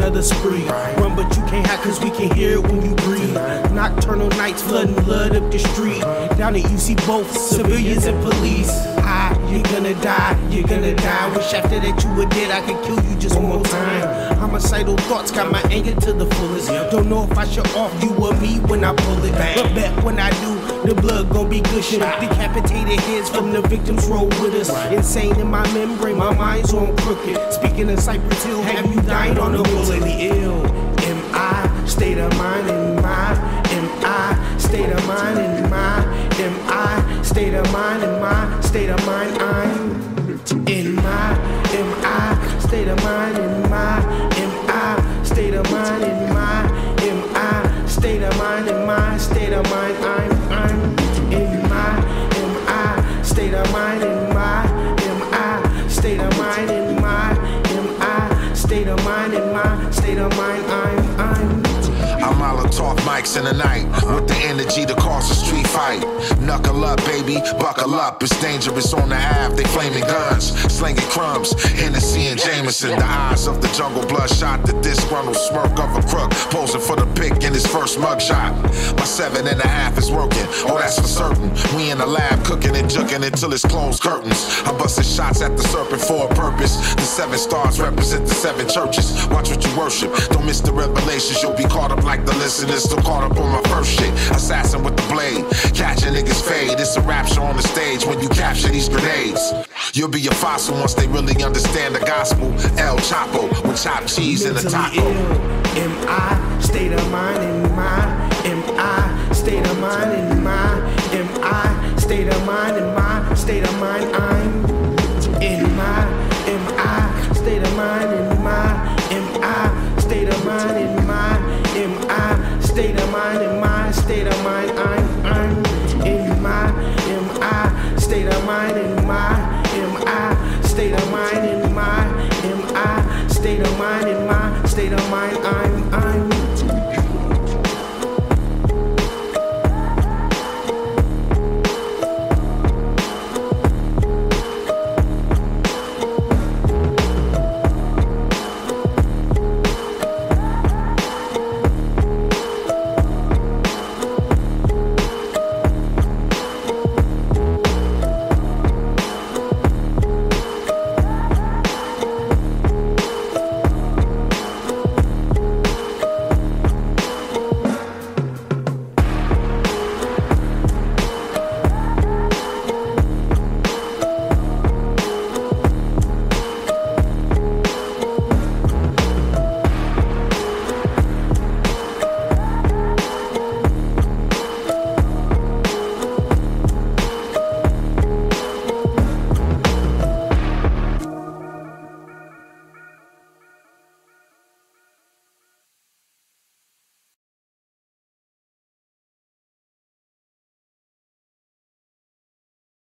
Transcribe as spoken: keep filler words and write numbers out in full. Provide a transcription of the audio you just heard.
another spree. Run but you can't hide cause we can hear it when you breathe. Nocturnal nights flooding blood up the street. Down there you see both civilians and police. Ah, you're gonna die, you're gonna die. Wish after that you were dead, I could kill you just one more time. Homicidal thoughts got my anger to the fullest. Don't know if I should off you or me when I pull it. But bet when I do, the blood gon' be gushing. Decapitated heads from the victims roll with us. Insane in my membrane, my mind's on crooked. Speaking of Cypress Hill, have you died on a bullet? Ill. Am I state of mind in my? Am I state of mind in my? Am I state of mind in my? State of mind I'm in my. Am I state of mind in my? Am I state of mind in my? Am I state of mind in my? State of mind I'm I'm in my. Am I state of mind in my? Am I state of mind in my? Am I state of mind in my? State of mind I'm I'm. I'm Molotov mics in the night with the energy to cause a street fight. Knuckle up, baby, buckle up. It's dangerous on the Ave. They flaming guns, slinging crumbs. Hennessy and Jameson, the eyes of the jungle, bloodshot. The disgruntled smirk of a crook, posing for the pick in his first mugshot. My seven and a half is working. Oh, that's for certain. We in the lab cooking and juking until it's closed curtains. I'm busting shots at the serpent for a purpose. The seven stars represent the seven churches. Watch what you worship. Don't miss the revelations. You'll be caught up like the listeners. Still caught up on my first shit. Assassin with the blade. Catching niggas fade. It's a rapture on the stage when you capture these grenades. You'll be a fossil once they really understand the gospel. El Chapo with chopped cheese and a taco. Am I state of mind in my? Am I state of mind in my? Am I state of mind in my? State of mind I'm in my. Am I state of mind in my? Am I state of mind in my? Am I state of mind in my? State of mind